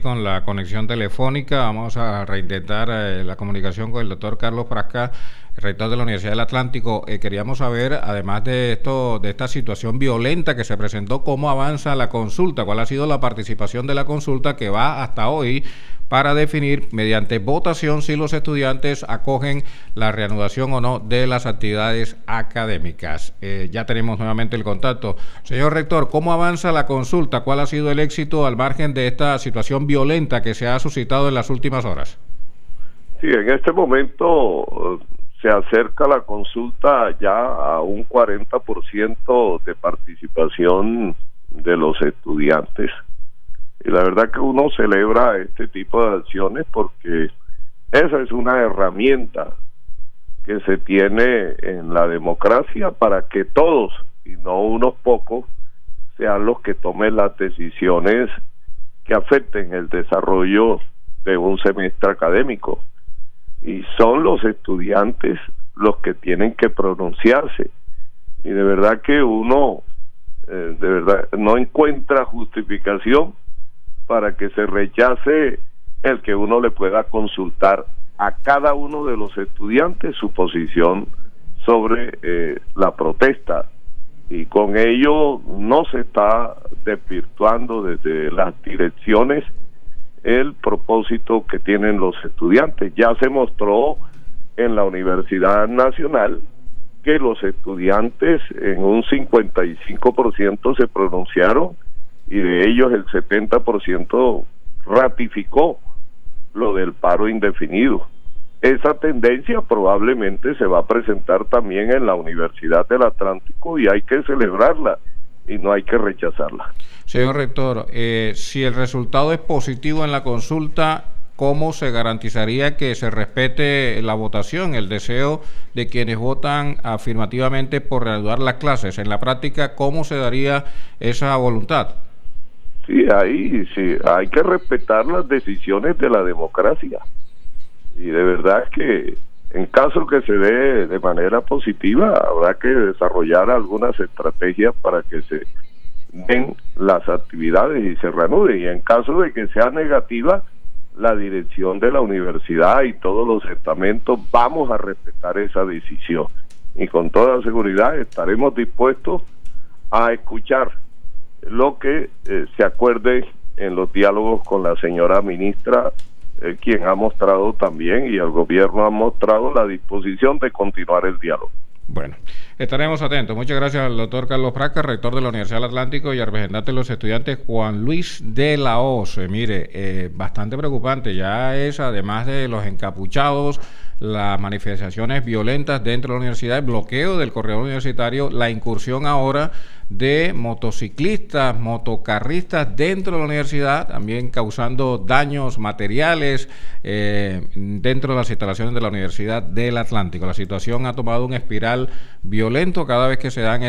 Con la conexión telefónica, vamos a reintentar la comunicación con el doctor Carlos Frasca, rector de la Universidad del Atlántico. Queríamos saber, además de esta situación violenta que se presentó, cómo avanza la consulta, cuál ha sido la participación de la consulta que va hasta hoy para definir mediante votación si los estudiantes acogen la reanudación o no de las actividades académicas. Ya tenemos nuevamente el contacto. Señor rector, ¿cómo avanza la consulta? ¿Cuál ha sido el éxito al margen de esta situación violenta que se ha suscitado en las últimas horas? Sí, en este momento se acerca la consulta ya a un 40% de participación de los estudiantes. Y la verdad que uno celebra este tipo de acciones porque esa es una herramienta que se tiene en la democracia para que todos, y no unos pocos, sean los que tomen las decisiones que afecten el desarrollo de un semestre académico. Y son los estudiantes los que tienen que pronunciarse. Y de verdad que uno de verdad no encuentra justificación para que se rechace el que uno le pueda consultar a cada uno de los estudiantes su posición sobre la protesta, y con ello no se está desvirtuando desde las direcciones el propósito que tienen los estudiantes. Ya se mostró en la Universidad Nacional que los estudiantes en un 55% se pronunciaron, y de ellos el 70% ratificó lo del paro indefinido. Esa tendencia probablemente se va a presentar también en la Universidad del Atlántico y hay que celebrarla y no hay que rechazarla. Señor rector, si el resultado es positivo en la consulta, ¿cómo se garantizaría que se respete la votación, el deseo de quienes votan afirmativamente por reanudar las clases? En la práctica, ¿cómo se daría esa voluntad? Sí, hay que respetar las decisiones de la democracia. Y de verdad que en caso que se dé de manera positiva, habrá que desarrollar algunas estrategias para que se den las actividades y se reanuden. Y en caso de que sea negativa, la dirección de la universidad y todos los estamentos vamos a respetar esa decisión. Y con toda seguridad estaremos dispuestos a escuchar lo que se acuerde en los diálogos con la señora ministra, quien ha mostrado también, y el gobierno ha mostrado la disposición de continuar el diálogo. Bueno, estaremos atentos. Muchas gracias al doctor Carlos Frasca, rector de la Universidad del Atlántico, y al representante de los estudiantes, Juan Luis de la Hoz. Mire, bastante preocupante. Ya es, además de los encapuchados, las manifestaciones violentas dentro de la universidad, el bloqueo del corredor universitario, la incursión ahora de motociclistas, motocarristas dentro de la universidad, también causando daños materiales dentro de las instalaciones de la Universidad del Atlántico. La situación ha tomado un espiral violento cada vez que se dan